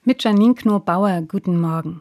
Mit Janine Knob-Bauer, guten Morgen.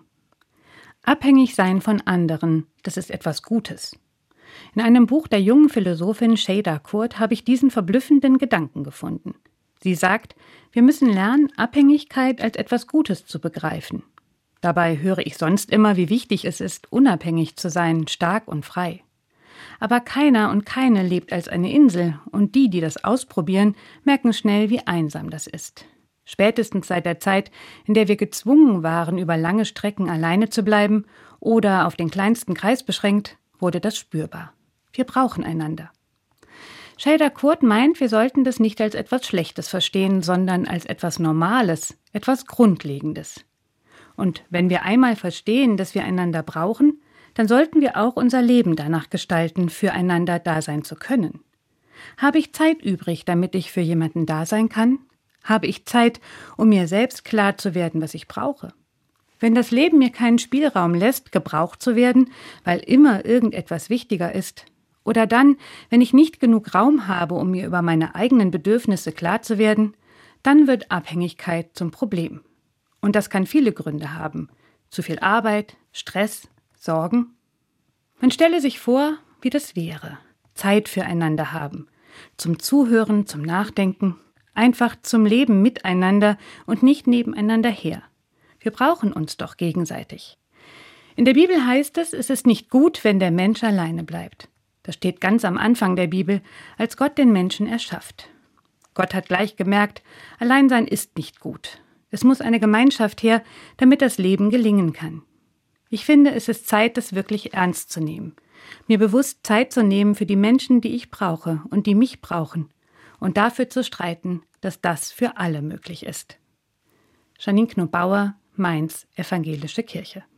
Abhängig sein von anderen, das ist etwas Gutes. In einem Buch der jungen Philosophin Şeyda Kurt habe ich diesen verblüffenden Gedanken gefunden. Sie sagt, wir müssen lernen, Abhängigkeit als etwas Gutes zu begreifen. Dabei höre ich sonst immer, wie wichtig es ist, unabhängig zu sein, stark und frei. Aber keiner und keine lebt als eine Insel, und die das ausprobieren, merken schnell, wie einsam das ist. Spätestens seit der Zeit, in der wir gezwungen waren, über lange Strecken alleine zu bleiben oder auf den kleinsten Kreis beschränkt, wurde das spürbar. Wir brauchen einander. Şeyda Kurt meint, wir sollten das nicht als etwas Schlechtes verstehen, sondern als etwas Normales, etwas Grundlegendes. Und wenn wir einmal verstehen, dass wir einander brauchen, dann sollten wir auch unser Leben danach gestalten, füreinander da sein zu können. Habe ich Zeit übrig, damit ich für jemanden da sein kann? Habe ich Zeit, um mir selbst klar zu werden, was ich brauche? Wenn das Leben mir keinen Spielraum lässt, gebraucht zu werden, weil immer irgendetwas wichtiger ist, oder dann, wenn ich nicht genug Raum habe, um mir über meine eigenen Bedürfnisse klar zu werden, dann wird Abhängigkeit zum Problem. Und das kann viele Gründe haben. Zu viel Arbeit, Stress, Sorgen. Man stelle sich vor, wie das wäre. Zeit füreinander haben. Zum Zuhören, zum Nachdenken. Einfach zum Leben miteinander und nicht nebeneinander her. Wir brauchen uns doch gegenseitig. In der Bibel heißt es ist nicht gut, wenn der Mensch alleine bleibt. Das steht ganz am Anfang der Bibel, als Gott den Menschen erschafft. Gott hat gleich gemerkt, Alleinsein ist nicht gut. Es muss eine Gemeinschaft her, damit das Leben gelingen kann. Ich finde, es ist Zeit, das wirklich ernst zu nehmen. Mir bewusst Zeit zu nehmen für die Menschen, die ich brauche und die mich brauchen. Und dafür zu streiten, dass das für alle möglich ist. Janine Knob-Bauer, Mainz, Evangelische Kirche.